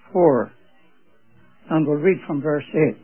4, and we'll read from verse 8.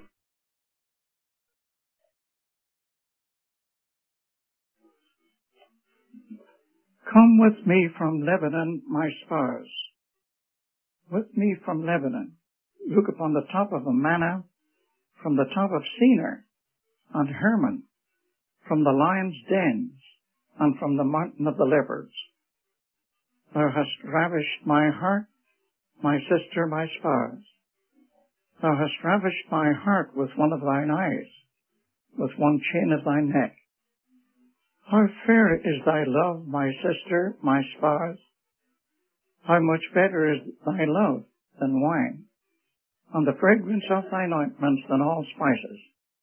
Come with me from Lebanon, my spouse. With me from Lebanon. Look upon the top of Amana, from the top of Senir, and Hermon, from the lion's dens, and from the mountain of the leopards. Thou hast ravished my heart, my sister, my spouse. Thou hast ravished my heart with one of thine eyes, with one chain of thy neck. How fair is thy love, my sister, my spouse! How much better is thy love than wine, and the fragrance of thine ointments than all spices.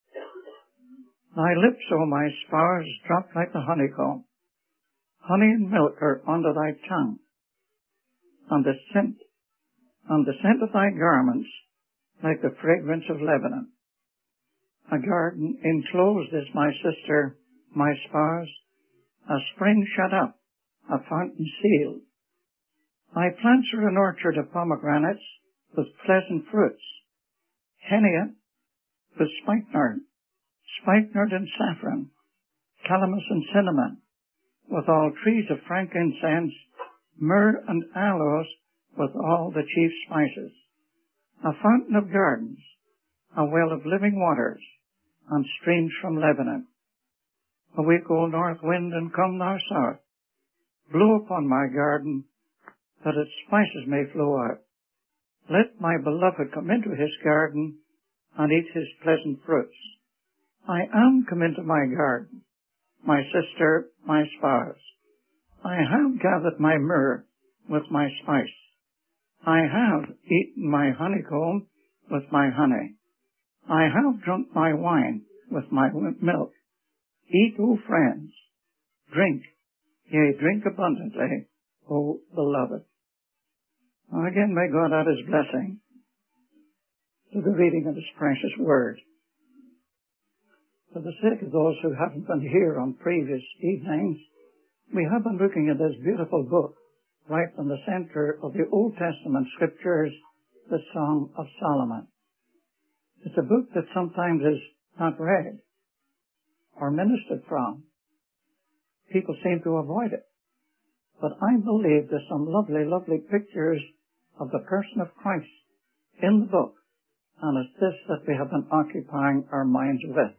Thy lips, O my spouse, drop like the honeycomb. Honey and milk are under thy tongue, and the scent of thy garments like the fragrance of Lebanon. A garden enclosed is my sister, my spouse, a spring shut up, a fountain sealed. Thy plants are an orchard of pomegranates with pleasant fruits, henna with spikenard and saffron, calamus and cinnamon, with all trees of frankincense, myrrh and aloes, with all the chief spices. A fountain of gardens, a well of living waters, and streams from Lebanon. Awake, O north wind, and come thou south. Blow upon my garden, that its spices may flow out. Let my beloved come into his garden, and eat his pleasant fruits. I am come into my garden, my sister, my spouse. I have gathered my myrrh with my spice. I have eaten my honeycomb with my honey. I have drunk my wine with my milk. Eat, O friends. Drink, yea, drink abundantly, O beloved. Now again, may God add his blessing to the reading of his precious word. For the sake of those who haven't been here on previous evenings, we have been looking at this beautiful book right in the center of the Old Testament scriptures, the Song of Solomon. It's a book that sometimes is not read or ministered from. People seem to avoid it. But I believe there's some lovely, lovely pictures of the person of Christ in the book, and it's this that we have been occupying our minds with.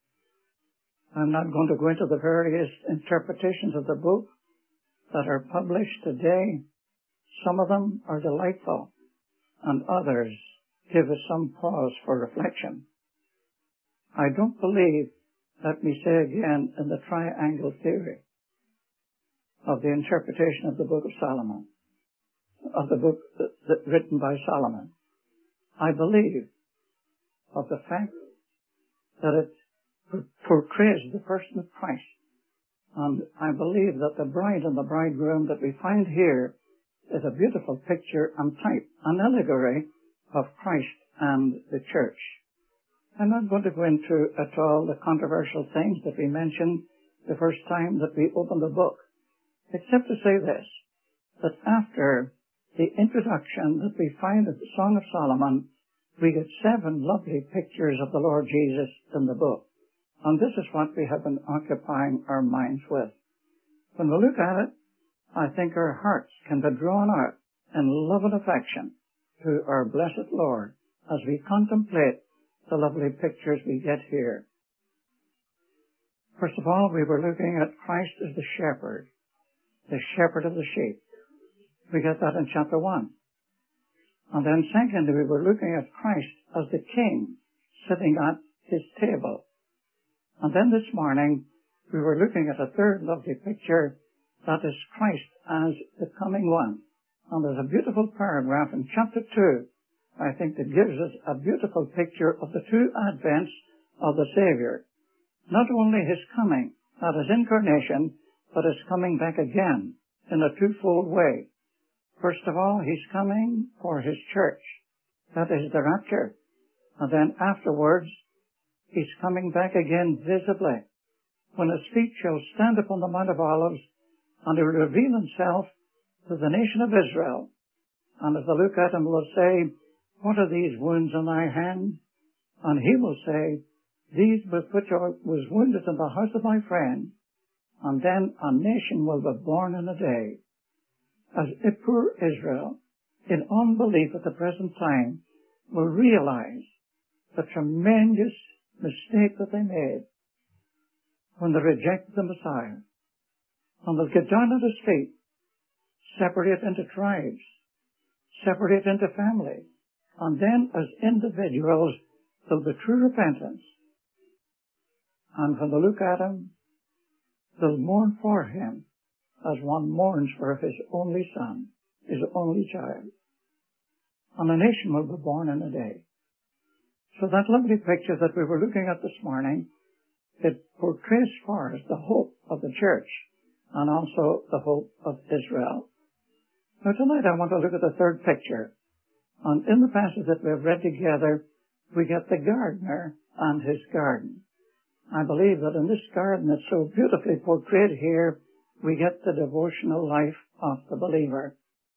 I'm not going to go into the various interpretations of the book that are published today. Some of them are delightful, and others give us some pause for reflection. I don't believe, let me say again, in the triangle theory of the interpretation of the book of Solomon, of the book written by Solomon. I believe of the fact that it portrays the person of Christ. And I believe that the bride and the bridegroom that we find here is a beautiful picture and type, an allegory of Christ and the church. I'm not going to go into at all the controversial things that we mentioned the first time that we opened the book, except to say this, that after the introduction that we find in the Song of Solomon, we get 7 lovely pictures of the Lord Jesus in the book. And this is what we have been occupying our minds with. When we look at it, I think our hearts can be drawn out in love and affection to our blessed Lord as we contemplate the lovely pictures we get here. First of all, we were looking at Christ as the shepherd of the sheep. We get that in chapter 1. And then secondly, we were looking at Christ as the king sitting at his table. And then this morning, we were looking at a third lovely picture, that is Christ as the coming one. And there's a beautiful paragraph in chapter 2, I think, that gives us a beautiful picture of the 2 advents of the Savior. Not only his coming, that is incarnation, but his coming back again in a twofold way. First of all, he's coming for his church. That is the rapture. And then afterwards, he's coming back again visibly, when his feet shall stand upon the Mount of Olives, and he will reveal himself to the nation of Israel. And as they look at him, we'll say, what are these wounds on thy hand? And he will say, these with which I was wounded in the house of my friend. And then a nation will be born in a day. As if poor Israel, in unbelief at the present time, will realize the tremendous mistake that they made when they rejected the Messiah. And they'll get down at his feet, separate into tribes, separate into families, and then as individuals there'll be true repentance. And when they look at him, they'll mourn for him as one mourns for his only son, his only child. And a nation will be born in a day. So that lovely picture that we were looking at this morning, it portrays for us the hope of the church and also the hope of Israel. Now tonight I want to look at the third picture. And in the passage that we've read together, we get the gardener and his garden. I believe that in this garden that's so beautifully portrayed here, we get the devotional life of the believer.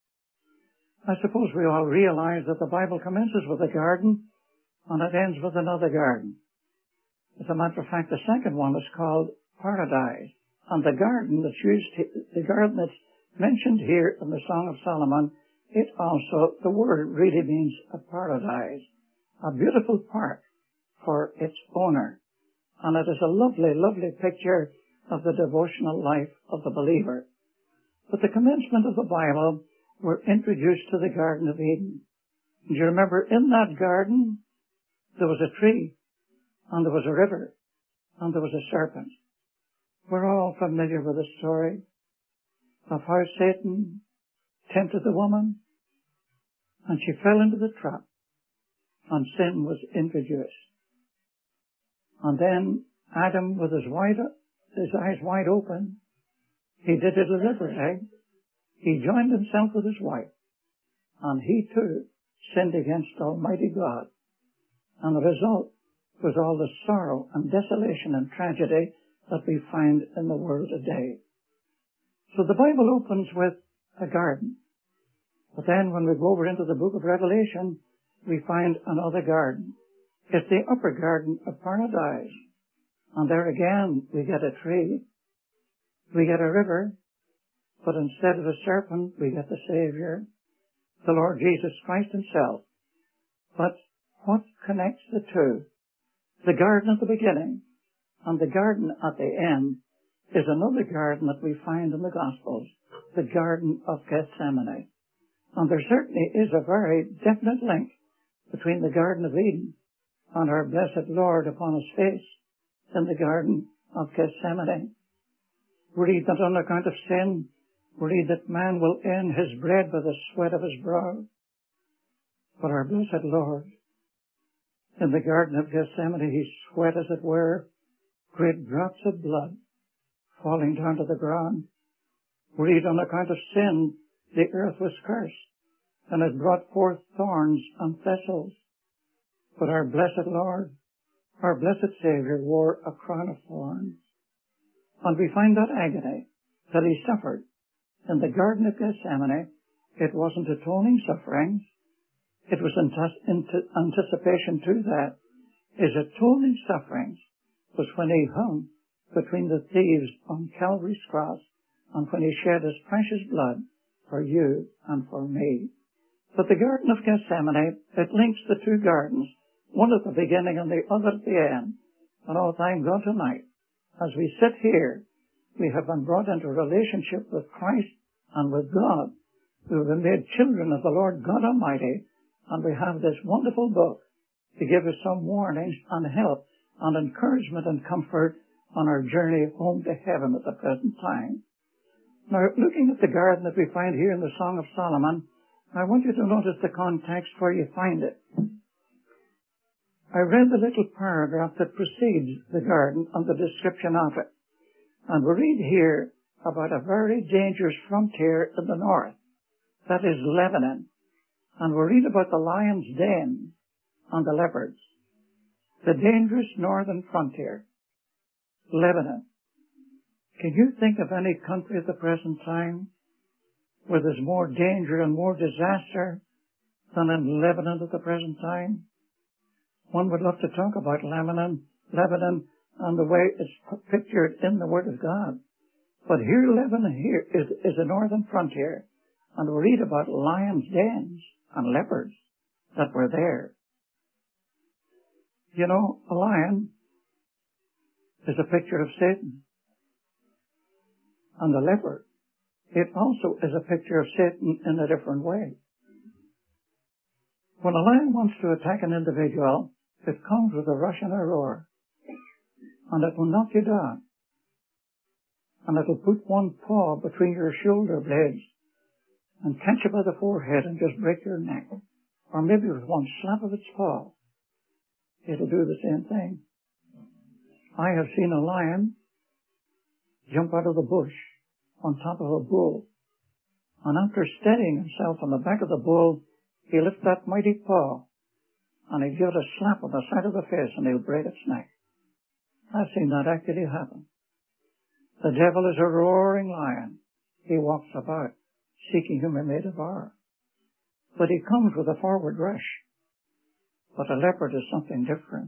I suppose we all realize that the Bible commences with a garden and it ends with another garden. As a matter of fact, the second one is called paradise. And the garden that's mentioned here in the Song of Solomon, it also, the word really means a paradise, a beautiful park for its owner. And it is a lovely, lovely picture of the devotional life of the believer. At the commencement of the Bible, we're introduced to the Garden of Eden. Do you remember in that garden, there was a tree, and there was a river, and there was a serpent. We're all familiar with the story of how Satan tempted the woman, and she fell into the trap, and sin was introduced. And then Adam, with his eyes wide open, he did it deliberately. He joined himself with his wife, and he too sinned against Almighty God. And the result was all the sorrow and desolation and tragedy that we find in the world today. So the Bible opens with a garden. But then when we go over into the book of Revelation, we find another garden. It's the upper garden of paradise. And there again, we get a tree. We get a river. But instead of a serpent, we get the Savior, the Lord Jesus Christ himself. But what connects the two? The garden at the beginning and the garden at the end is another garden that we find in the Gospels, the Garden of Gethsemane. And there certainly is a very definite link between the Garden of Eden and our blessed Lord upon his face in the Garden of Gethsemane. We read that on account of sin, we read that man will earn his bread by the sweat of his brow. But our blessed Lord, in the Garden of Gethsemane, he sweat, as it were, great drops of blood falling down to the ground. We read on account of sin, the earth was cursed, and it brought forth thorns and thistles. But our blessed Lord, our blessed Savior, wore a crown of thorns. And we find that agony that he suffered in the Garden of Gethsemane. It wasn't atoning sufferings. It was anticipation to that. His atoning sufferings was when he hung between the thieves on Calvary's cross and when he shed his precious blood for you and for me. But the Garden of Gethsemane, it links the two gardens, one at the beginning and the other at the end. And oh, thank God tonight, as we sit here, we have been brought into a relationship with Christ and with God. We have been made children of the Lord God Almighty, and we have this wonderful book to give us some warnings and help and encouragement and comfort on our journey home to heaven at the present time. Now, looking at the garden that we find here in the Song of Solomon, I want you to notice the context where you find it. I read the little paragraph that precedes the garden and the description of it. And we read here about a very dangerous frontier in the north. That is Lebanon. And we read about the lion's den and the leopards. The dangerous northern frontier. Lebanon. Can you think of any country at the present time where there's more danger and more disaster than in Lebanon at the present time. One would love to talk about Lebanon and the way it's pictured in the Word of God. But here, Lebanon here is the northern frontier, and we read about lions' dens and leopards that were there. You know, a lion is a picture of Satan. And the leopard, it also is a picture of Satan in a different way. When a lion wants to attack an individual, it comes with a rush and a roar. And it will knock you down. And it will put one paw between your shoulder blades and catch you by the forehead and just break your neck. Or maybe with one slap of its paw, it'll do the same thing. I have seen a lion jump out of the bush on top of a bull. And after steadying himself on the back of the bull, he lifts that mighty paw and he'll give it a slap on the side of the face and he'll break its neck. I've seen that actually happen. The devil is a roaring lion. He walks about, seeking whom he may devour. But he comes with a forward rush. But a leopard is something different.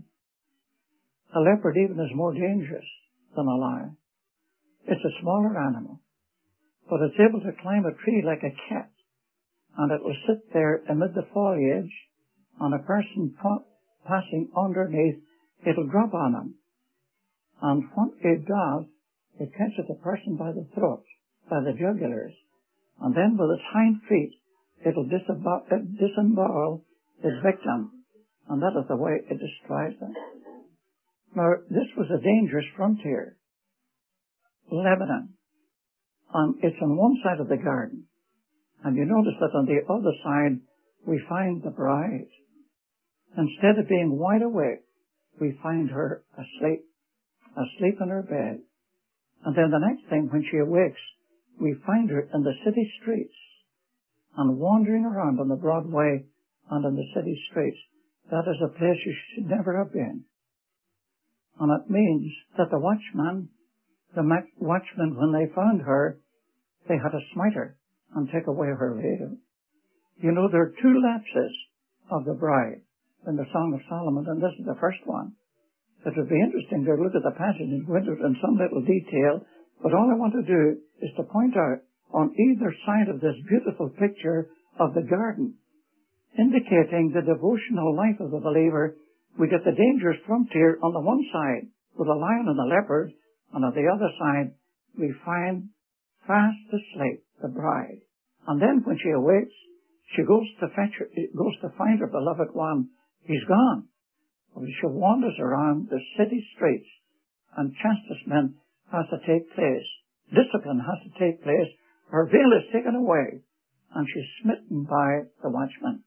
A leopard even is more dangerous than a lion. It's a smaller animal, but it's able to climb a tree like a cat, and it will sit there amid the foliage, and a person passing underneath, it'll drop on him. And what it does, it catches the person by the throat, by the jugulars, and then with its hind feet, it'll disembowel its victim, and that is the way it destroys them. Now, this was a dangerous frontier. Lebanon. And it's on one side of the garden. And you notice that on the other side, we find the bride. Instead of being wide awake, we find her asleep in her bed. And then the next thing, when she awakes, we find her in the city streets and wandering around on the Broadway and in the city streets. That is a place you should never have been. And it means that the watchmen, when they found her, they had to smite her and take away her lady. You know, there are two lapses of the bride in the Song of Solomon, and this is the first one. It would be interesting to look at the passage and go into it in some little detail, but all I want to do is to point out on either side of this beautiful picture of the garden, indicating the devotional life of the believer. We get the dangerous frontier on the one side with the lion and the leopard, and on the other side we find fast asleep the bride. And then when she awakes, she goes to find her beloved one. He's gone. Well, she wanders around the city streets, and chastisement has to take place. Discipline has to take place. Her veil is taken away, and she's smitten by the watchman.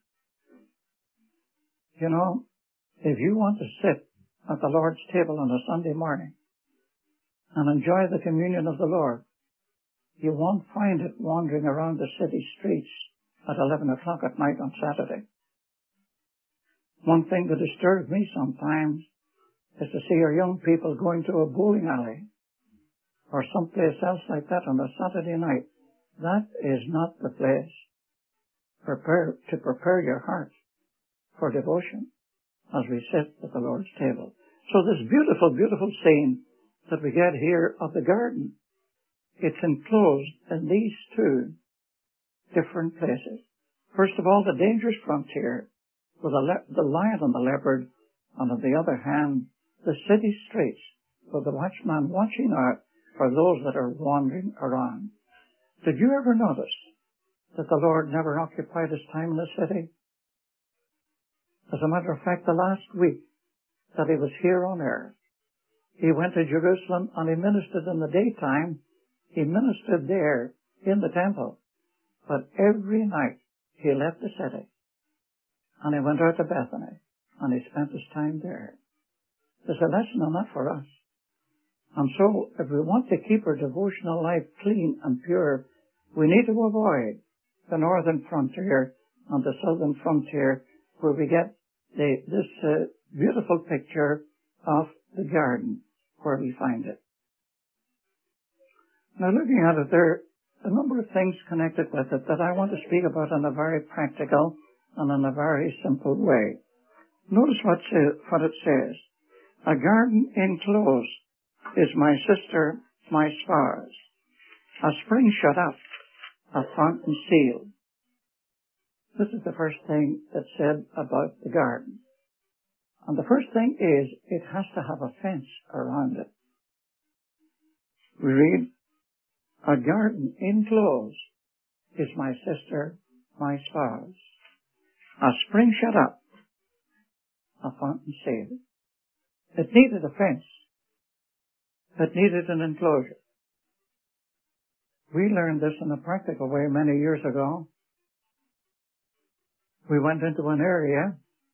You know, if you want to sit at the Lord's table on a Sunday morning and enjoy the communion of the Lord, you won't find it wandering around the city streets at 11 o'clock at night on Saturday. One thing that disturbs me sometimes is to see our young people going to a bowling alley or someplace else like that on a Saturday night. That is not the place to prepare your heart for devotion as we sit at the Lord's table. So this beautiful, beautiful scene that we get here of the garden, it's enclosed in these two different places. First of all, the dangerous frontier with the lion and the leopard, and on the other hand, the city streets with the watchman watching out for those that are wandering around. Did you ever notice that the Lord never occupied his time in the city? As a matter of fact, the last week that he was here on earth, he went to Jerusalem and he ministered in the daytime. He ministered there in the temple. But every night he left the city and he went out to Bethany and he spent his time there. There's a lesson on that for us. And so if we want to keep our devotional life clean and pure, we need to avoid the northern frontier and the southern frontier where we get this beautiful picture of the garden where we find it. Now looking at it, there are a number of things connected with it that I want to speak about in a very practical and in a very simple way. Notice what it says. A garden enclosed is my sister, my spouse. A spring shut up, a fountain sealed. This is the first thing that's said about the garden. And the first thing is, it has to have a fence around it. We read, a garden enclosed is my sister, my spouse. A spring shut up, a fountain sealed. It needed a fence. It needed an enclosure. We learned this in a practical way many years ago. We went into an area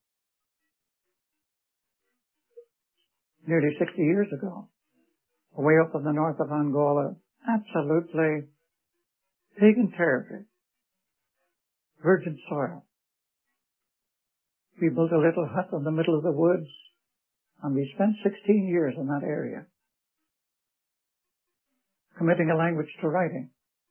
nearly 60 years ago, way up in the north of Angola, absolutely pagan territory, virgin soil. We built a little hut in the middle of the woods, and we spent 16 years in that area, committing a language to writing,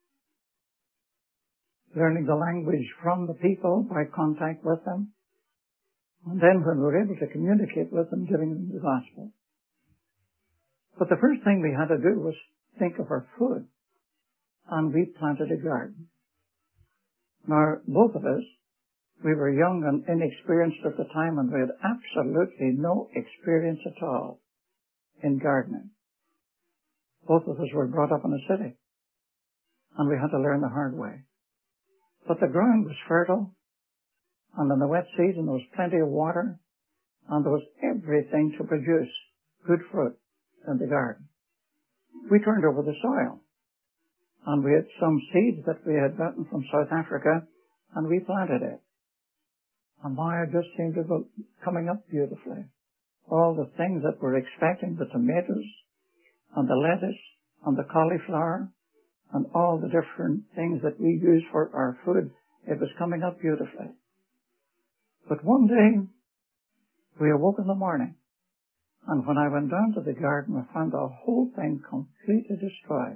learning the language from the people by contact with them, and then when we were able to communicate with them, giving them the gospel. But the first thing we had to do was think of our food, and we planted a garden. Now, both of us, we were young and inexperienced at the time, and we had absolutely no experience at all in gardening. Both of us were brought up in a city, and we had to learn the hard way. But the ground was fertile, and in the wet season there was plenty of water, and there was everything to produce good fruit in the garden. We turned over the soil, and we had some seeds that we had gotten from South Africa, and we planted it. And why, it just seemed to go coming up beautifully. All the things that we're expecting, the tomatoes, and the lettuce, and the cauliflower, and all the different things that we use for our food, it was coming up beautifully. But one day, we awoke in the morning, and when I went down to the garden, I found the whole thing completely destroyed.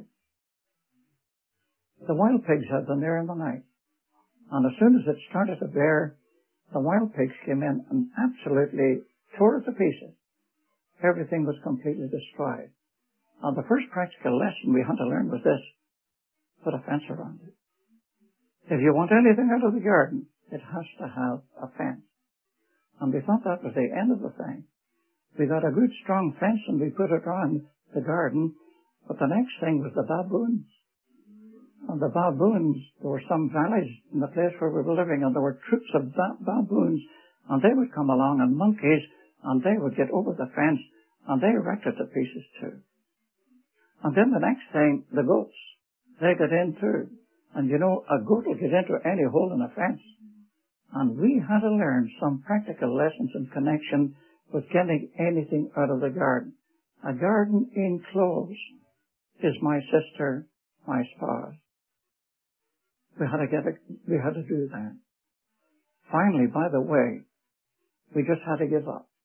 The wild pigs had been there in the night, and as soon as it started to bear, the wild pigs came in and absolutely tore it to pieces. Everything was completely destroyed. And the first practical lesson we had to learn was this: put a fence around it. If you want anything out of the garden, it has to have a fence. And we thought that was the end of the thing. We got a good strong fence and we put it around the garden, but the next thing was the baboons. And the baboons, there were some valleys in the place where we were living, and there were troops of baboons, and they would come along, and monkeys, and they would get over the fence, and they wrecked it to pieces too. And then the next thing, the goats, they got in too. And you know, a goat will get into any hole in a fence. And we had to learn some practical lessons in connection with getting anything out of the garden. A garden enclosed is my sister, my spouse. We had to do that. Finally, by the way, we just had to give up.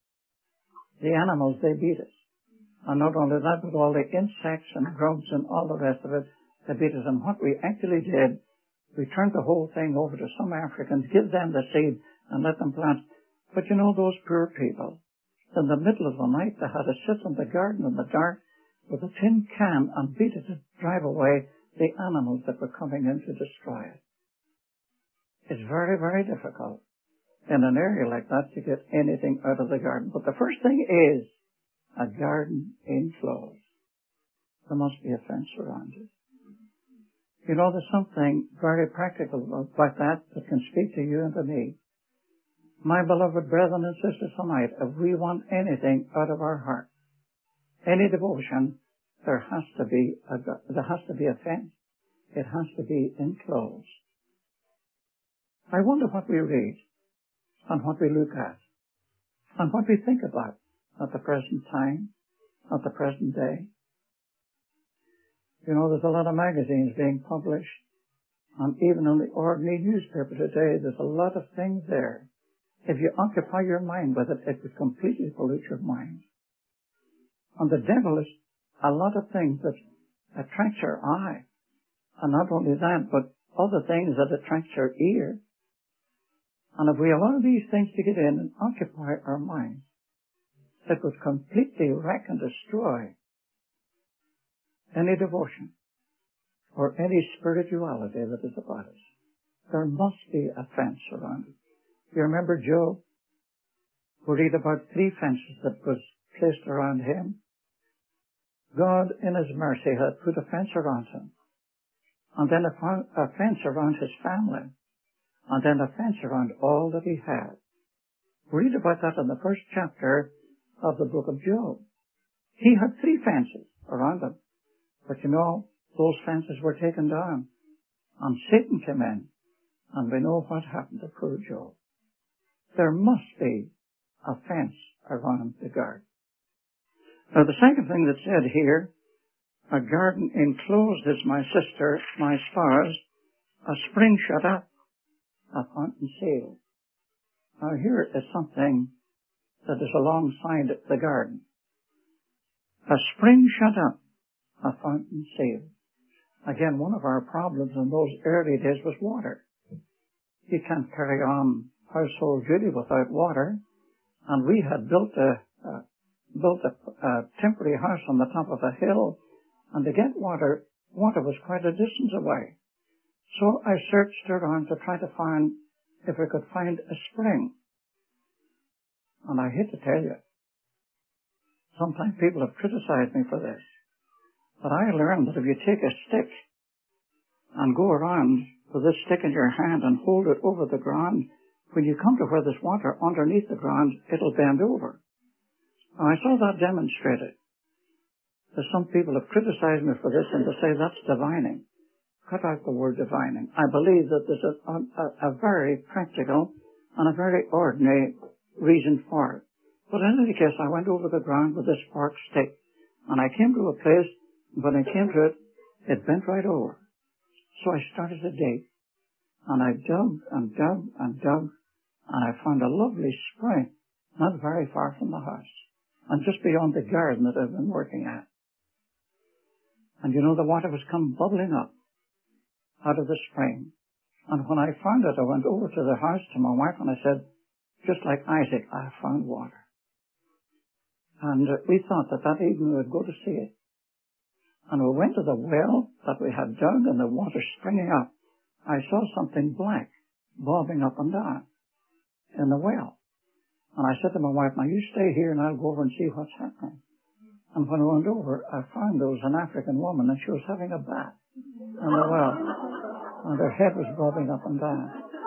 The animals, they beat us. And not only that, but all the insects and grubs and all the rest of it, they beat us. And what we actually did, we turned the whole thing over to some Africans, give them the seed and let them plant. But you know, those poor people, in the middle of the night, they had to sit in the garden in the dark with a tin can and beat it to drive away the animals that were coming in to destroy it. It's very, very difficult in an area like that to get anything out of the garden. But the first thing is a garden enclosed. There must be a fence around it. You know, there's something very practical about that can speak to you and to me. My beloved brethren and sisters tonight, if we want anything out of our heart, any devotion, there has to be a fence. It has to be enclosed. I wonder what we read and what we look at and what we think about at the present time, at the present day. You know, there's a lot of magazines being published, and even in the ordinary newspaper today, there's a lot of things there. If you occupy your mind with it, it will completely pollute your mind. And the devil is a lot of things that attracts your eye. And not only that, but other things that attract your ear. And if we allow these things to get in and occupy our minds, it would completely wreck and destroy any devotion or any spirituality that is about us. There must be a fence around it. You remember Job? We read about 3 fences that was placed around him. God, in His mercy, had put a fence around him, and then a fence around his family, and then a fence around all that he had. We read about that in the first chapter of the book of Job. He had 3 fences around him, but those fences were taken down, and Satan came in, and we know what happened to poor Job. There must be a fence around the garden. Now, the second thing that's said here, a garden enclosed is my sister, my spouse, a spring shut up, a fountain sealed. Now, here is something that is alongside the garden. A spring shut up, a fountain sealed. Again, one of our problems in those early days was water. You can't carry on household duty without water. And we had built a temporary house on the top of a hill, and to get water was quite a distance away. So I searched around to try to find if we could find a spring. And I hate to tell you, sometimes people have criticized me for this, but I learned that if you take a stick and go around with this stick in your hand and hold it over the ground, when you come to where there's water underneath the ground, it'll bend over. Now, I saw that demonstrated. Some people have criticized me for this and to say that's divining. Cut out the word divining. I believe that there's a very practical and a very ordinary reason for it. But in any case, I went over the ground with this forked stick, and I came to a place, when I came to it, it bent right over. So I started to dig, and I dug and dug and dug, and I found a lovely spring not very far from the house, and just beyond the garden that I've been working at. And the water was come bubbling up out of the spring. And when I found it, I went over to the house to my wife and I said, just like Isaac, I have found water. And we thought that evening we would go to see it. And we went to the well that we had dug and the water springing up. I saw something black bobbing up and down in the well. And I said to my wife, now you stay here and I'll go over and see what's happening. And when I went over, I found there was an African woman and she was having a bath in the well. And her head was bobbing up and down.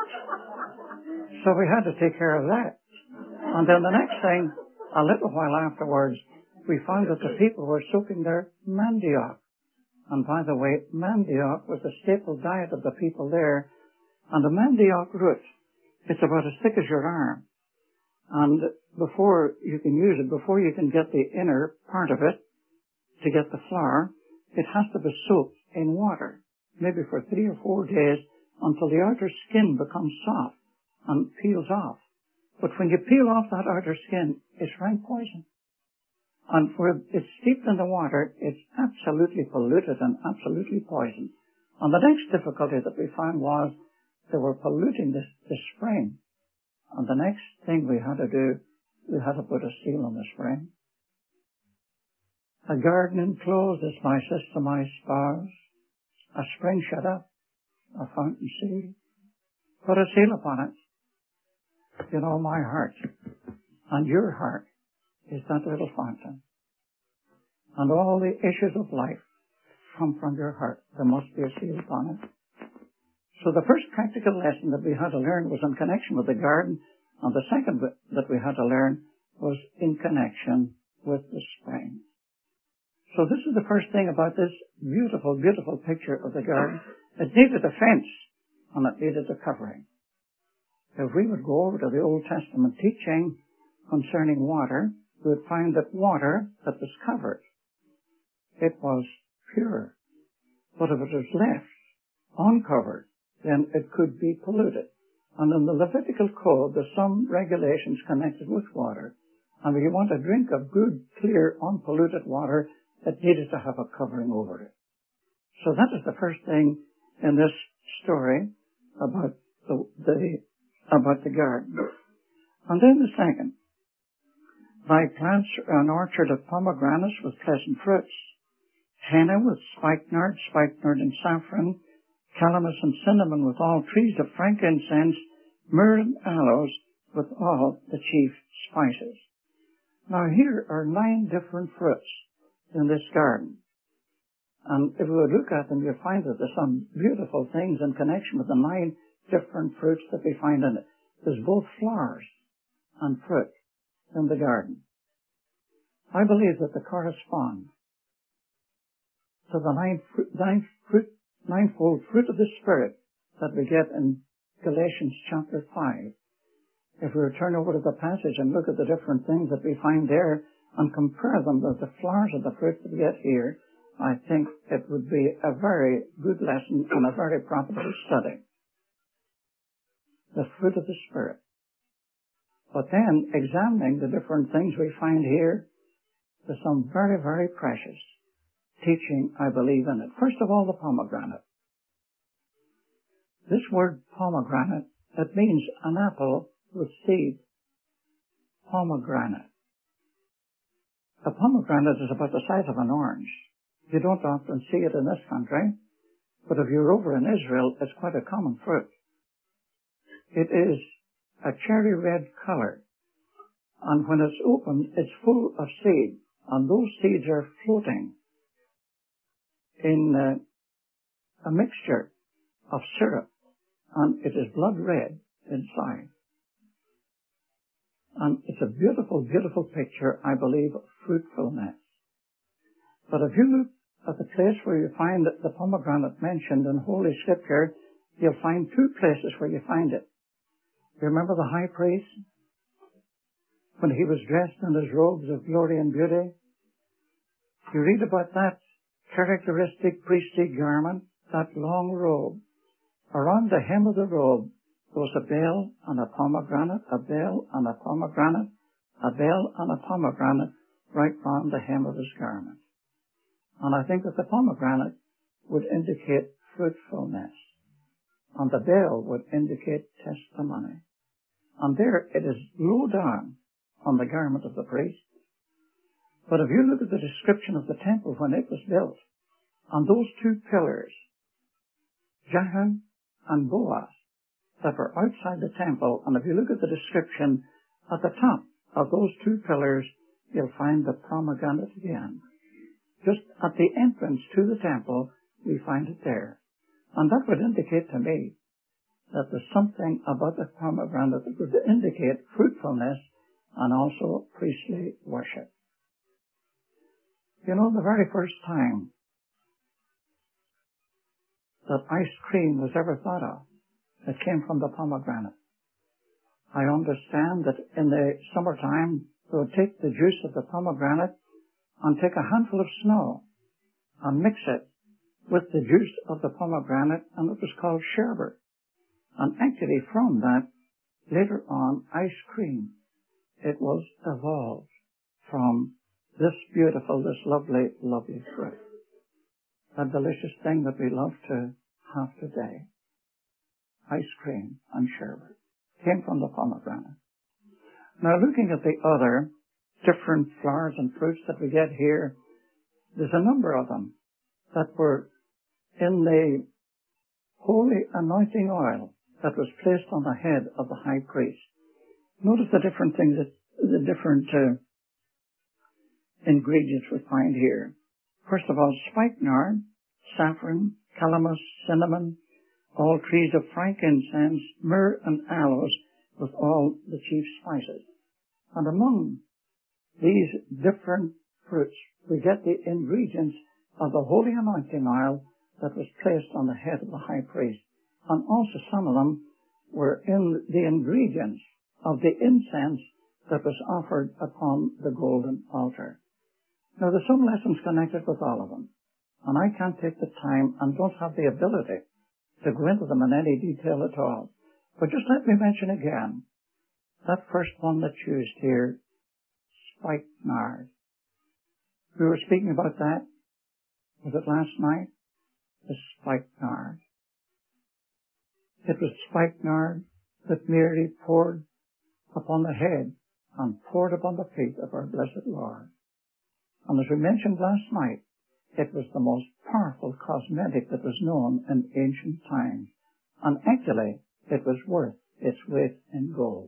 So we had to take care of that. And then the next thing, a little while afterwards, we found that the people were soaking their mandioc. And by the way, mandioc was the staple diet of the people there. And the mandioc root, it's about as thick as your arm. And before you can use it, before you can get the inner part of it to get the flour, it has to be soaked in water, maybe for 3 or 4 days until the outer skin becomes soft and peels off. But when you peel off that outer skin, it's rank poison. And where it's steeped in the water, it's absolutely polluted and absolutely poisoned. And the next difficulty that we found was they were polluting the spring. And the next thing we had to do, we had to put a seal on the spring. A garden enclosed is my sister, my spouse. A spring shut up, a fountain sealed. Put a seal upon it. My heart and your heart is that little fountain. And all the issues of life come from your heart. There must be a seal upon it. So the first practical lesson that we had to learn was in connection with the garden, and the second that we had to learn was in connection with the spring. So this is the first thing about this beautiful, beautiful picture of the garden. It needed a fence, and it needed a covering. If we would go over to the Old Testament teaching concerning water, we would find that water that was covered, it was pure. But if it was left uncovered, then it could be polluted. And in the Levitical Code, there's some regulations connected with water. And if you want to drink of good, clear, unpolluted water, it needed to have a covering over it. So that is the first thing in this story about the about the garden. And then the second, thy plants are an orchard of pomegranates with pleasant fruits, henna with spikenard and saffron, calamus and cinnamon with all trees of frankincense, myrrh and aloes with all the chief spices. Now here are 9 different fruits in this garden. And if we would look at them, you'll find that there's some beautiful things in connection with the 9 different fruits that we find in it. There's both flowers and fruit in the garden. I believe that they correspond to the ninefold fruit of the Spirit that we get in Galatians chapter 5. If we turn over to the passage and look at the different things that we find there and compare them with the flowers of the fruit that we get here, I think it would be a very good lesson and a very profitable study. The fruit of the Spirit. But then, examining the different things we find here, there's some very, very precious teaching, I believe, in it. First of all, the pomegranate. This word pomegranate, it means an apple with seed. Pomegranate. A pomegranate is about the size of an orange. You don't often see it in this country, but if you're over in Israel, it's quite a common fruit. It is a cherry red color, and when it's opened, it's full of seed, and those seeds are floating in a mixture of syrup, and it is blood red inside. And it's a beautiful, beautiful picture, I believe, of fruitfulness. But if you look at the place where you find the pomegranate mentioned in Holy Scripture, you'll find 2 places where you find it. You remember the high priest? When he was dressed in his robes of glory and beauty? You read about that characteristic priestly garment, that long robe. Around the hem of the robe was a bell and a pomegranate, a bell and a pomegranate, a bell and a pomegranate right round the hem of his garment. And I think that the pomegranate would indicate fruitfulness, and the bell would indicate testimony. And there it is low down on the garment of the priest. But if you look at the description of the temple when it was built, on those 2 pillars, Jachin and Boaz, that were outside the temple, and if you look at the description at the top of those 2 pillars, you'll find the pomegranate again. Just at the entrance to the temple, we find it there. And that would indicate to me that there's something about the pomegranate that would indicate fruitfulness and also priestly worship. You know, the very first time that ice cream was ever thought of, it came from the pomegranate. I understand that in the summertime, they would take the juice of the pomegranate and take a handful of snow and mix it with the juice of the pomegranate, and it was called sherbet. And actually from that, later on, ice cream, it was evolved from this beautiful, this lovely, lovely fruit. A delicious thing that we love to have today. Ice cream and sherbet came from the pomegranate. Now looking at the other different flowers and fruits that we get here, there's a number of them that were in the holy anointing oil that was placed on the head of the high priest. Notice the different things, the different ingredients we find here. First of all, spikenard, saffron, calamus, cinnamon, all trees of frankincense, myrrh and aloes, with all the chief spices. And among these different fruits, we get the ingredients of the holy anointing oil that was placed on the head of the high priest. And also some of them were in the ingredients of the incense that was offered upon the golden altar. Now there's some lessons connected with all of them, and I can't take the time and don't have the ability to go into them in any detail at all. But just let me mention again, that first one that's used here, spikenard. We were speaking about that, was it last night? The spikenard. It was spikenard that Mary poured upon the head and poured upon the feet of our blessed Lord. And as we mentioned last night, it was the most powerful cosmetic that was known in ancient times. And actually, it was worth its weight in gold.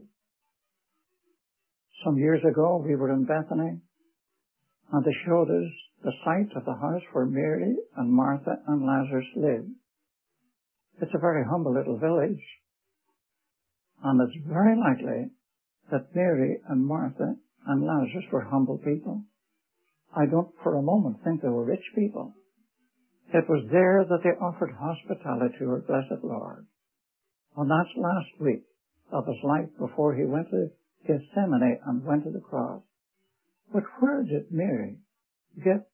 Some years ago, we were in Bethany, and they showed us the site of the house where Mary and Martha and Lazarus lived. It's a very humble little village, and it's very likely that Mary and Martha and Lazarus were humble people. I don't for a moment think they were rich people. It was there that they offered hospitality to our blessed Lord. On that last week of his life before he went to Gethsemane and went to the cross. But where did Mary get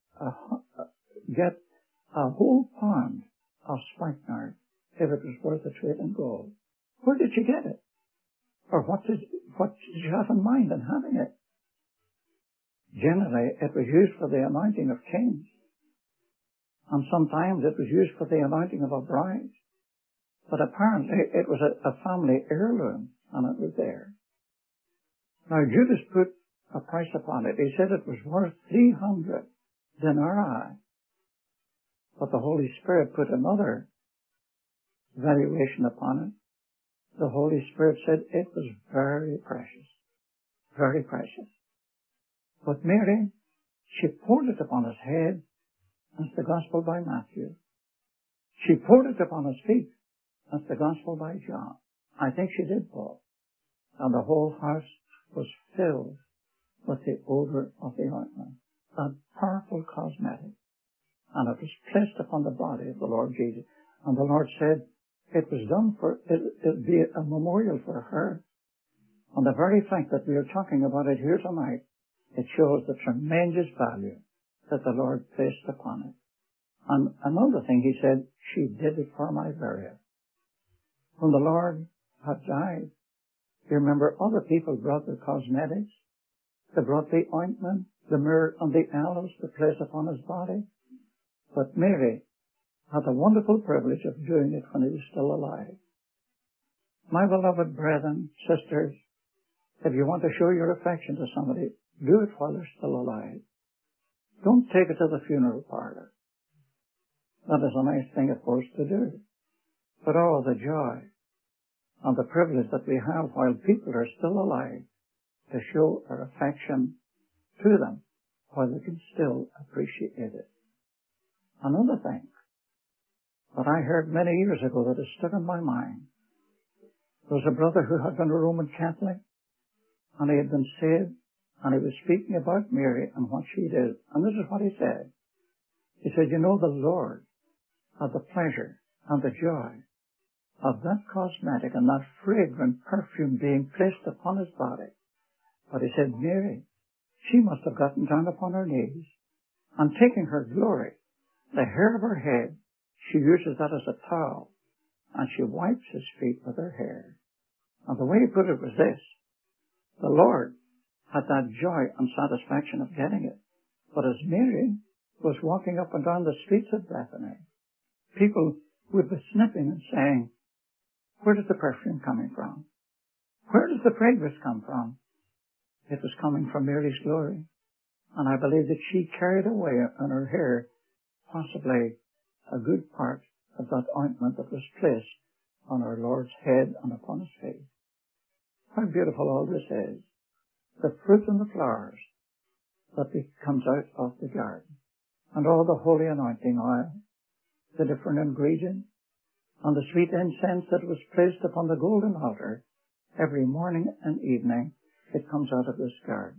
a whole pound of spikenard if it was worth its weight in gold? Where did she get it? Or what did she have in mind in having it? Generally, it was used for the anointing of kings. And sometimes it was used for the anointing of a bride. But apparently it was a family heirloom, and it was there. Now Judas put a price upon it. He said it was worth 300 denarii. But the Holy Spirit put another valuation upon it. The Holy Spirit said it was very precious. Very precious. But Mary, she poured it upon his head. That's the Gospel by Matthew. She poured it upon his feet. That's the Gospel by John. I think she did, Paul. And the whole house was filled with the odor of the ointment. That powerful cosmetic. And it was placed upon the body of the Lord Jesus. And the Lord said, it was done for, it'd be a memorial for her. And the very fact that we are talking about it here tonight, it shows the tremendous value that the Lord placed upon it. And another thing he said, she did it for my burial. When the Lord had died, you remember other people brought their cosmetics. They brought the ointment, the myrrh, and the aloes to place upon his body. But Mary had the wonderful privilege of doing it when he was still alive. My beloved brethren, sisters, if you want to show your affection to somebody, do it while they're still alive. Don't take it to the funeral parlor. That is a nice thing, of course, to do. But oh, the joy and the privilege that we have while people are still alive to show our affection to them while they can still appreciate it. Another thing that I heard many years ago that has stuck in my mind was a brother who had been a Roman Catholic, and he had been saved, and he was speaking about Mary and what she did. And this is what he said. He said, you know, the Lord had the pleasure and the joy of that cosmetic and that fragrant perfume being placed upon his body. But he said, Mary, she must have gotten down upon her knees, and taking her glory, the hair of her head, she uses that as a towel, and she wipes his feet with her hair. And the way he put it was this: the Lord had that joy and satisfaction of getting it. But as Mary was walking up and down the streets of Bethany, people would be sniffing and saying, where is the perfume coming from? Where does the fragrance come from? It was coming from Mary's glory. And I believe that she carried away on her hair possibly a good part of that ointment that was placed on our Lord's head and upon his face. How beautiful all this is. The fruit and the flowers that comes out of the garden, and all the holy anointing oil, the different ingredients, and the sweet incense that was placed upon the golden altar every morning and evening, it comes out of this garden.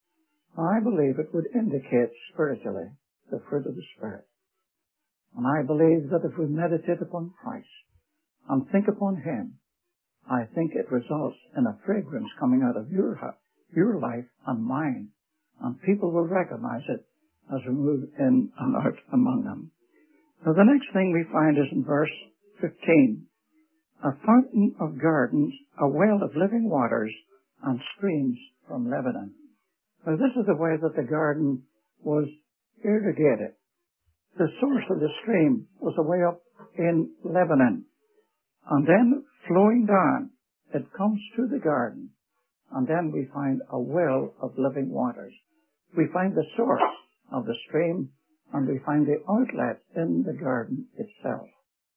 I believe it would indicate spiritually the fruit of the Spirit. And I believe that if we meditate upon Christ and think upon him, I think it results in a fragrance coming out of your life and mine, and people will recognize it as we move in and out among them. Now the next thing we find is in verse 15. A fountain of gardens, a well of living waters, and streams from Lebanon. Now this is the way that the garden was irrigated. The source of the stream was away up in Lebanon. And then flowing down, it comes to the garden, and then we find a well of living waters. We find the source of the stream, and we find the outlet in the garden itself.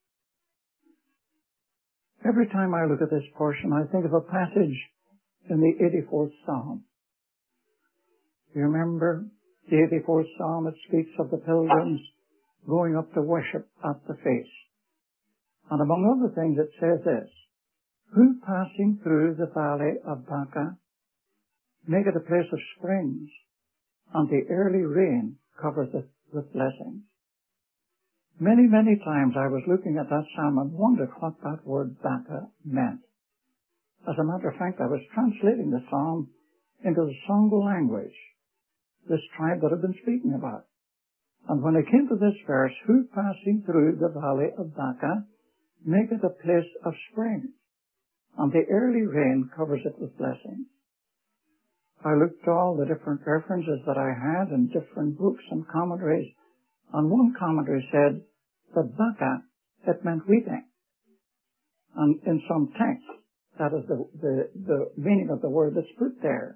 Every time I look at this portion, I think of a passage in the 84th Psalm. You remember the 84th Psalm? It speaks of the pilgrims going up to worship at the face. And among other things it says this, who passing through the valley of Baca make it a place of springs, and the early rain covers it with blessings. Many, many times I was looking at that psalm and wondered what that word Baca meant. As a matter of fact, I was translating the psalm into the Songo language, this tribe that I've been speaking about. And when I came to this verse, who passing through the valley of Baca make it a place of springs, and the early rain covers it with blessings. I looked at all the different references that I had in different books and commentaries, and one commentary said that Baca, it meant weeping. And in some texts, that is the meaning of the word that's put there.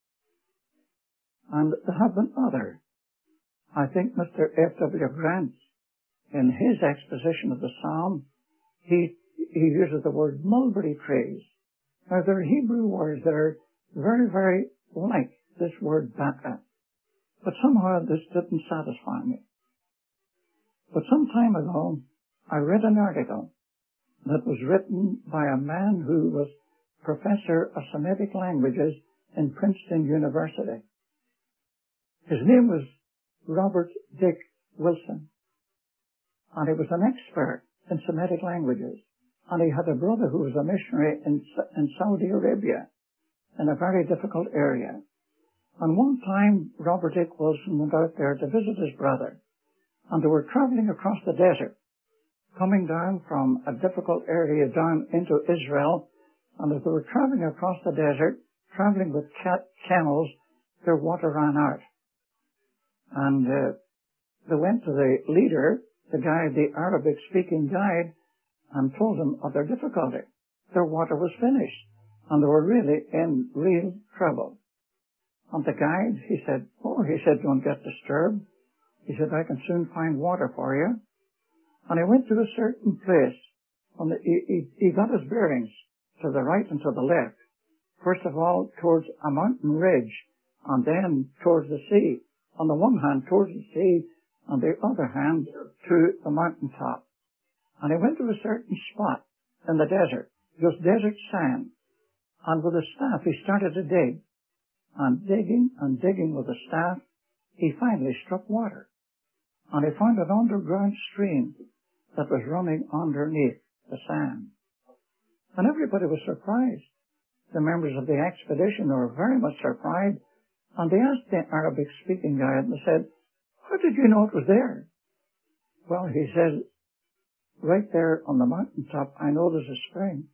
And there have been other. I think Mr. F.W. Grant, in his exposition of the psalm, he uses the word mulberry trees. Now, there are Hebrew words that are very, very like this word Baca. But somehow this didn't satisfy me. But some time ago, I read an article that was written by a man who was professor of Semitic languages in Princeton University. His name was Robert Dick Wilson, and he was an expert in Semitic languages, and he had a brother who was a missionary in Saudi Arabia, in a very difficult area. And one time, Robert Dick Wilson went out there to visit his brother, and they were traveling across the desert, coming down from a difficult area down into Israel, and as they were traveling across the desert, traveling with camels, their water ran out. And they went to the leader, the guide, the Arabic-speaking guide, and told him of their difficulty. Their water was finished, and they were really in real trouble. And the guide, he said, don't get disturbed. He said, I can soon find water for you. And he went to a certain place. And he got his bearings to the right and to the left. First of all, towards a mountain ridge, and then towards the sea. On the one hand, towards the sea, on the other hand, to the mountaintop. And he went to a certain spot in the desert, just desert sand. And with a staff, he started to dig. And digging with a staff, he finally struck water. And he found an underground stream that was running underneath the sand. And everybody was surprised. The members of the expedition were very much surprised. And they asked the Arabic-speaking guy, and they said, how did you know it was there? Well, he said, right there on the mountaintop, I know there's a spring.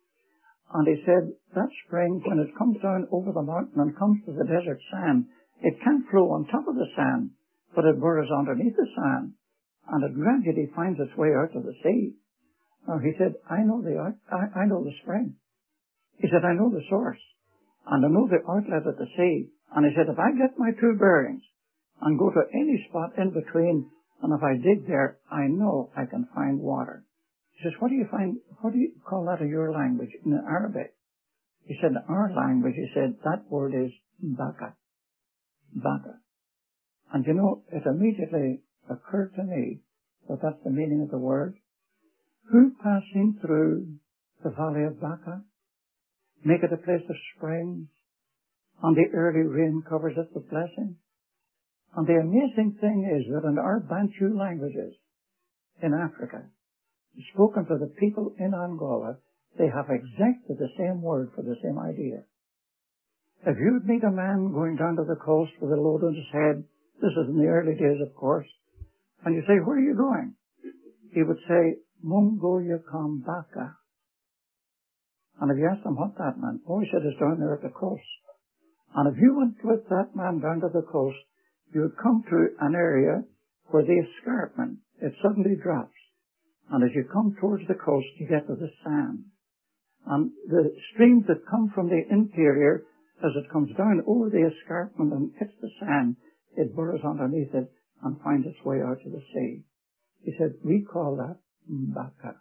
And he said, that spring, when it comes down over the mountain and comes to the desert sand, it can't flow on top of the sand, but it burrows underneath the sand, and it gradually finds its way out to the sea. Now, he said, I know the spring. He said, I know the source, and I know the outlet at the sea. And he said, if I get my two bearings and go to any spot in between, and if I dig there, I know I can find water. He says, what do you call that in your language, in Arabic? He said, in our language, he said, that word is Baca. Baca. And you know, it immediately occurred to me that that's the meaning of the word. Who passing through the valley of Baca make it a place of springs, and the early rain covers it with blessing. And the amazing thing is that in our Bantu languages in Africa, spoken to the people in Angola, they have exactly the same word for the same idea. If you'd meet a man going down to the coast with a load on his head, this is in the early days, of course, and you say, where are you going? He would say, Mongolia Baca. And if you asked him what that meant, he said, it's down there at the coast. And if you went with that man down to the coast, you would come to an area where the escarpment, it suddenly drops. And as you come towards the coast, you get to the sand. And the streams that come from the interior, as it comes down over the escarpment and hits the sand, it burrows underneath it and finds its way out to the sea. He said, we call that Mbaka.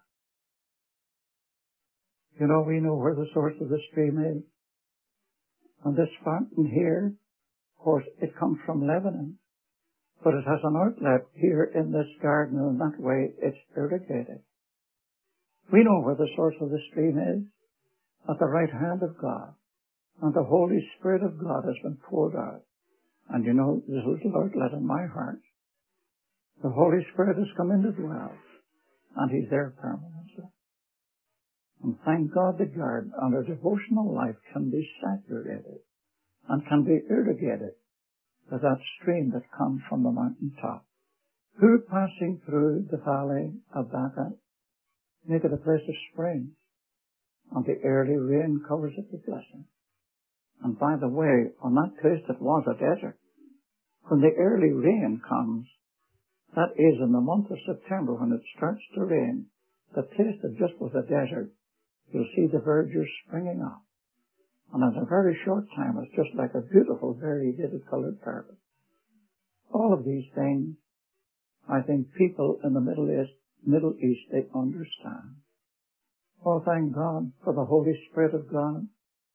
You know, we know where the source of the stream is. And this fountain here, of course, it comes from Lebanon. But it has an outlet here in this garden, and that way it's irrigated. We know where the source of the stream is, at the right hand of God. And the Holy Spirit of God has been poured out. And you know, there's a little outlet in my heart. The Holy Spirit has come in to dwell, and He's there permanently. And thank God the garden and our devotional life can be saturated and can be irrigated with that stream that comes from the mountain top. Who passing through the valley of Baca make it a place of spring, and the early rain covers it with blessing. And by the way, on that place that was a desert, when the early rain comes, that is in the month of September when it starts to rain, the place that just was a desert, you'll see the verdure springing up. And in a very short time, it's just like a beautiful, variegated colored carpet. All of these things, I think people in the Middle East, they understand. Oh, thank God for the Holy Spirit of God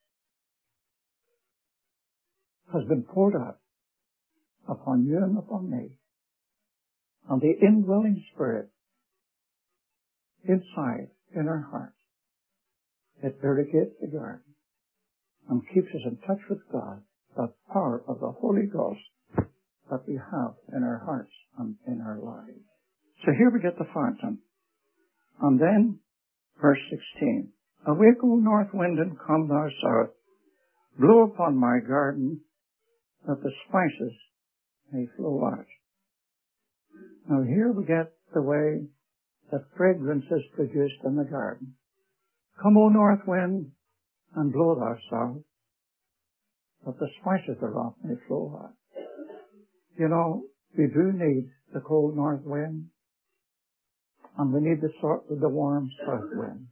has been poured out upon you and upon me. And the indwelling Spirit inside, in our hearts, it irrigates the garden and keeps us in touch with God, the power of the Holy Ghost that we have in our hearts and in our lives. So here we get the fountain. And then, verse 16, awake, O north wind, and come thou south. Blow upon my garden, that the spices may flow out. Now here we get the way that fragrance is produced in the garden. Come, O north wind, and blow thou south, that the spices thereof may flow out. You know, we do need the cold north wind, and we need the warm south wind.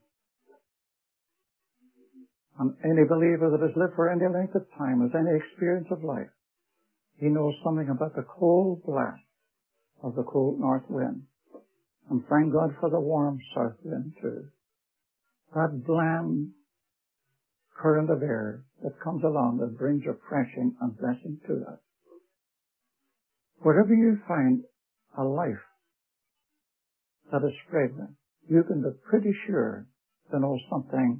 And any believer that has lived for any length of time, has any experience of life, he knows something about the cold blast of the cold north wind. And thank God for the warm south wind too. That bland current of air that comes along that brings refreshing and blessing to us. Wherever you find a life that is fragrant, you can be pretty sure to know something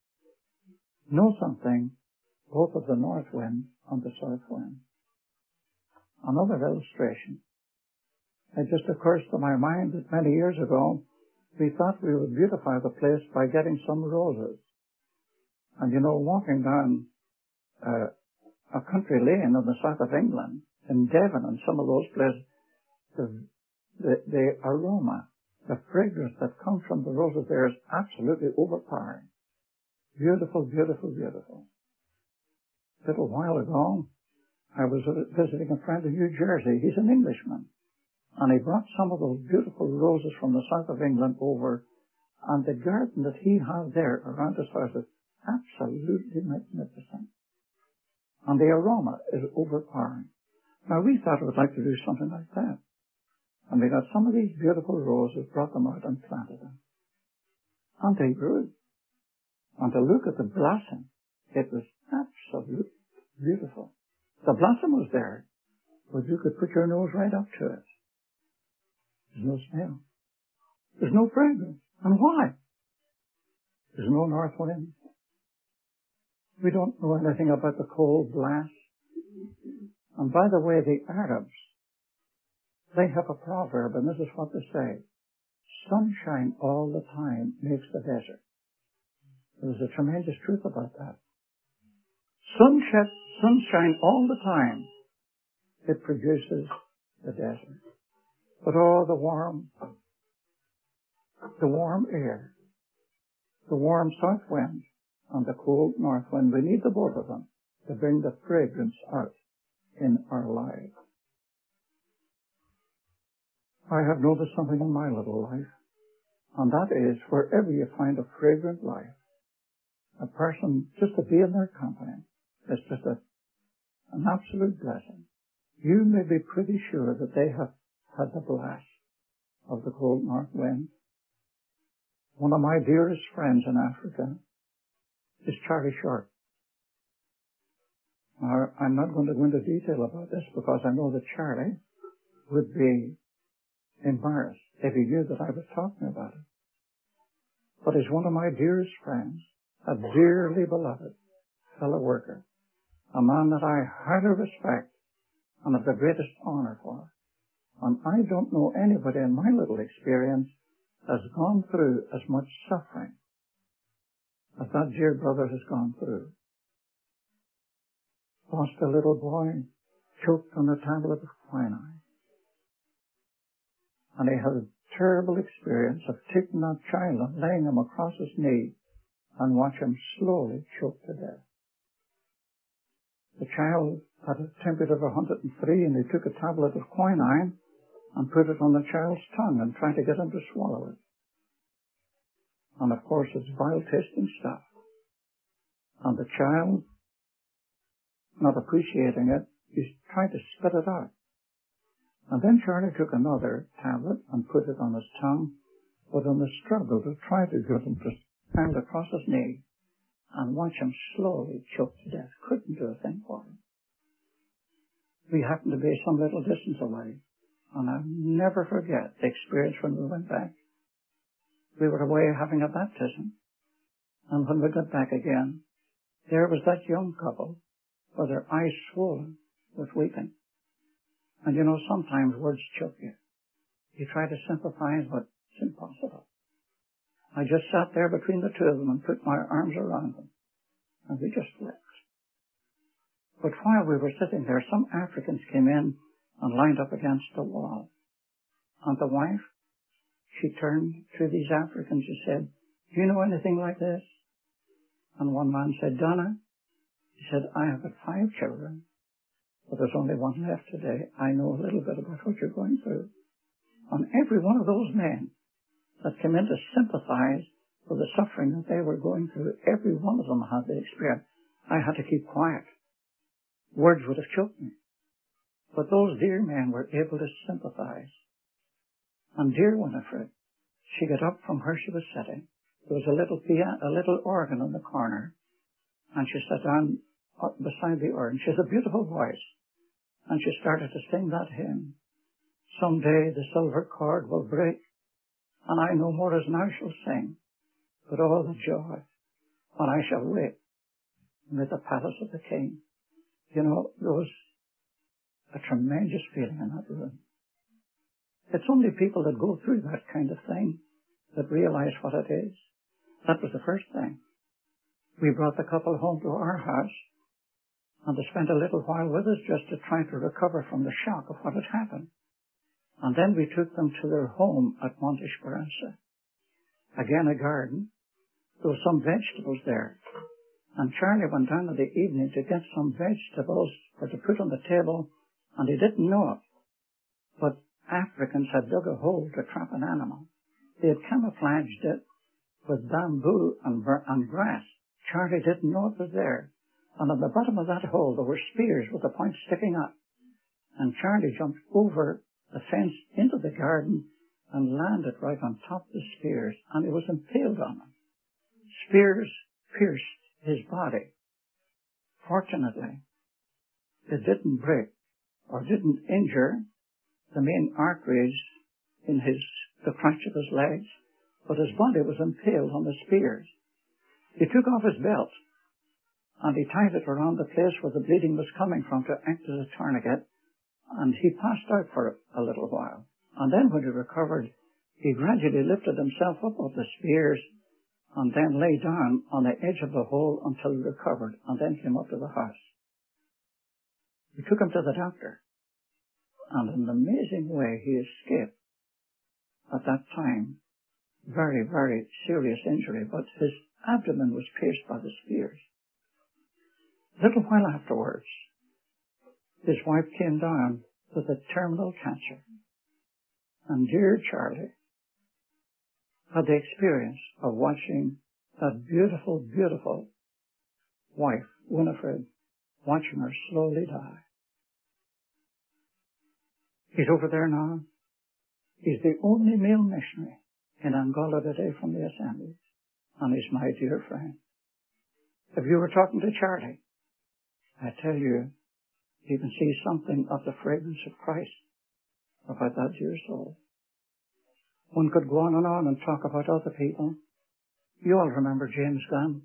both of the north wind and the south wind. Another illustration. It just occurs to my mind that many years ago, we thought we would beautify the place by getting some roses. And you know, walking down a country lane in the south of England, in Devon and some of those places, the aroma, the fragrance that comes from the roses there is absolutely overpowering. Beautiful, beautiful, beautiful. A little while ago, I was visiting a friend in New Jersey. He's an Englishman. And he brought some of those beautiful roses from the south of England over. And the garden that he had there around his house is absolutely magnificent. And the aroma is overpowering. Now we thought we would like to do something like that. And we got some of these beautiful roses, brought them out and planted them. And they grew. And to look at the blossom, it was absolutely beautiful. The blossom was there, but you could put your nose right up to it. There's no smell. There's no fragrance. And why? There's no north wind. We don't know anything about the cold blast. And by the way, the Arabs, they have a proverb, and this is what they say. Sunshine all the time makes the desert. There's a tremendous truth about that. Sunshine all the time, it produces the desert. But oh, the warm air, the warm south wind, and the cold north wind, we need the both of them to bring the fragrance out in our lives. I have noticed something in my little life, and that is wherever you find a fragrant life, A person, just to be in their company, is just an absolute blessing. You may be pretty sure that they have had the blast of the cold north wind. One of my dearest friends in Africa is Charlie Short. Now, I'm not going to go into detail about this because I know that Charlie would be embarrassed if he knew that I was talking about it. But he's one of my dearest friends, a dearly beloved fellow worker, a man that I highly respect and have the greatest honor for. And I don't know anybody in my little experience has gone through as much suffering as that dear brother has gone through. Lost a little boy, choked on a tablet of quinine. And he had a terrible experience of taking that child and laying him across his knee and watch him slowly choke to death. The child had a temperature of 103 and he took a tablet of quinine and put it on the child's tongue and tried to get him to swallow it. And of course it's vile tasting stuff. And the child, not appreciating it, he tried to spit it out. And then Charlie took another tablet and put it on his tongue, but in the struggle to try to get him to stand across his knee and watch him slowly choke to death, couldn't do a thing for him. We happened to be some little distance away, and I'll never forget the experience when we went back. We were away having a baptism, and when we got back again, there was that young couple with their eyes swollen with weeping. And you know, sometimes words choke you. You try to sympathize, but it's impossible. I just sat there between the two of them and put my arms around them, and we just wept. But while we were sitting there, some Africans came in and lined up against the wall. And the wife, she turned to these Africans and said, "Do you know anything like this?" And one man said, "Donna," he said, "I have got 5 children, but there's only one left today. I know a little bit about what you're going through." And every one of those men that came in to sympathize with the suffering that they were going through, every one of them had the experience. I had to keep quiet. Words would have choked me. But those dear men were able to sympathize. And dear Winifred, she got up from where she was sitting. There was a little organ in the corner, and she sat down beside the organ. She has a beautiful voice, and she started to sing that hymn. "Someday the silver cord will break, and I no more as now shall sing, but all the joy when I shall wake amid the palace of the King." You know, there was a tremendous feeling in that room. It's only people that go through that kind of thing that realize what it is. That was the first thing. We brought the couple home to our house, and they spent a little while with us just to try to recover from the shock of what had happened. And then we took them to their home at Monte Esperanza. Again, a garden. There were some vegetables there. And Charlie went down in the evening to get some vegetables for to put on the table, and he didn't know it. But Africans had dug a hole to trap an animal. They had camouflaged it with bamboo and grass. Charlie didn't know it was there. And at the bottom of that hole there were spears with the points sticking up. And Charlie jumped over the fence into the garden and landed right on top of the spears, and he was impaled on them. Spears pierced his body. Fortunately, it didn't break or didn't injure the main arteries in the crotch of his legs, but his body was impaled on the spears. He took off his belt and he tied it around the place where the bleeding was coming from to act as a tourniquet, and he passed out for a little while. And then when he recovered, he gradually lifted himself up off the spears and then lay down on the edge of the hole until he recovered, and then came up to the house. We took him to the doctor, and in an amazing way he escaped at that time. Very, very serious injury, but his abdomen was pierced by the spears. A little while afterwards, his wife came down with a terminal cancer, and dear Charlie had the experience of watching that beautiful, beautiful wife, Winifred, watching her slowly die. He's over there now. He's the only male missionary in Angola today from the Assemblies, and he's my dear friend. If you were talking to Charlie, I tell you, you can see something of the fragrance of Christ about that dear soul. One could go on and talk about other people. You all remember James Gunn,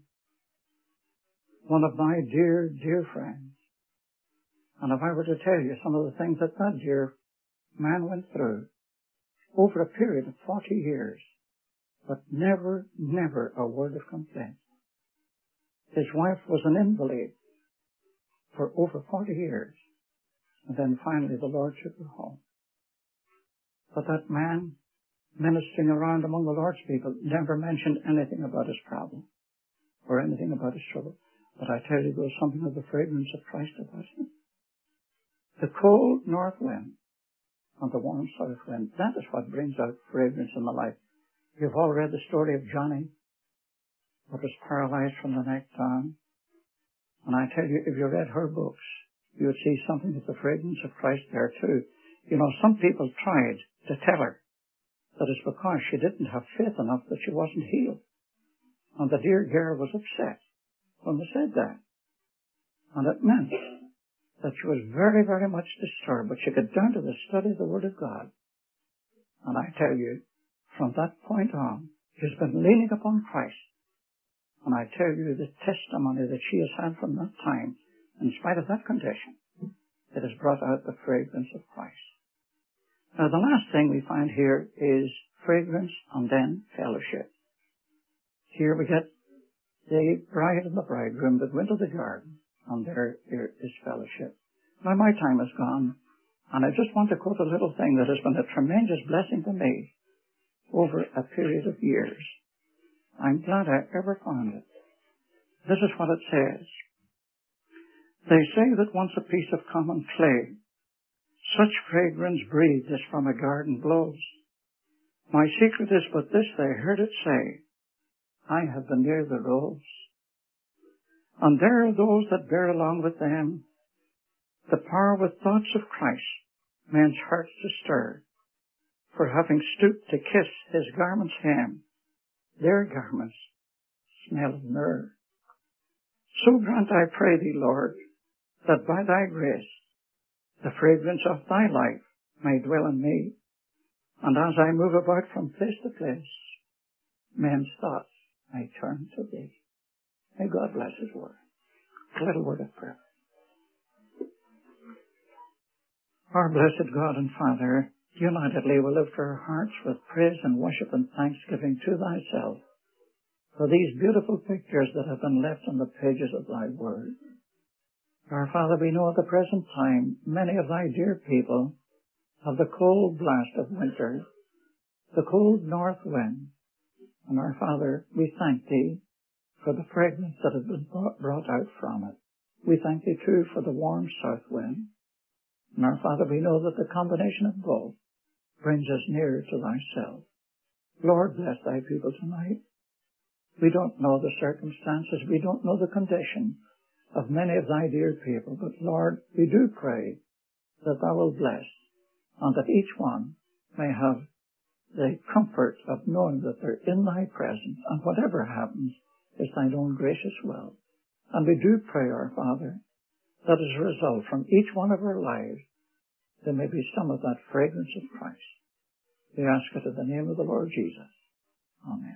one of my dear, dear friends. And if I were to tell you some of the things that that dear man went through over a period of 40 years, but never, never a word of complaint. His wife was an invalid for over 40 years, and then finally the Lord took her home. But that man, ministering around among the Lord's people, never mentioned anything about his problem or anything about his trouble. But I tell you, there was something of the fragrance of Christ about him. The cold north wind and the warm south wind, that is what brings out fragrance in the life. You've all read the story of Johnny, that was paralyzed from the neck down. And I tell you, if you read her books, you would see something of the fragrance of Christ there too. You know, some people tried to tell her that it's because she didn't have faith enough that she wasn't healed. And the dear girl was upset when they said that. And it meant that she was very, very much disturbed, but she got down to the study of the Word of God. And I tell you, from that point on, she's been leaning upon Christ. And I tell you, the testimony that she has had from that time, in spite of that condition, it has brought out the fragrance of Christ. Now, the last thing we find here is fragrance and then fellowship. Here we get the bride and the bridegroom that went to the garden, and there is fellowship. Now, my time is gone, and I just want to quote a little thing that has been a tremendous blessing to me over a period of years. I'm glad I ever found it. This is what it says. They say that once a piece of common clay, such fragrance breathed as from a garden blows. My secret is but this, they heard it say, I have been near the rose. And there are those that bear along with them the power with thoughts of Christ, men's hearts to stir, for having stooped to kiss his garment's hem, their garments smell of myrrh. So grant, I pray thee, Lord, that by thy grace the fragrance of thy life may dwell in me, and as I move about from place to place, men's thoughts may turn to thee. May God bless his word. A little word of prayer. Our blessed God and Father, unitedly we lift our hearts with praise and worship and thanksgiving to thyself for these beautiful pictures that have been left on the pages of thy word. Our Father, we know at the present time many of thy dear people have the cold blast of winter, the cold north wind. And our Father, we thank thee for the fragrance that has been brought out from it. We thank thee too for the warm south wind. And our Father, we know that the combination of both brings us nearer to thyself. Lord, bless thy people tonight. We don't know the circumstances. We don't know the condition of many of thy dear people. But Lord, we do pray that thou wilt bless, and that each one may have the comfort of knowing that they're in thy presence, and whatever happens is thine own gracious will. And we do pray, our Father, that as a result from each one of our lives, there may be some of that fragrance of Christ. We ask it in the name of the Lord Jesus. Amen.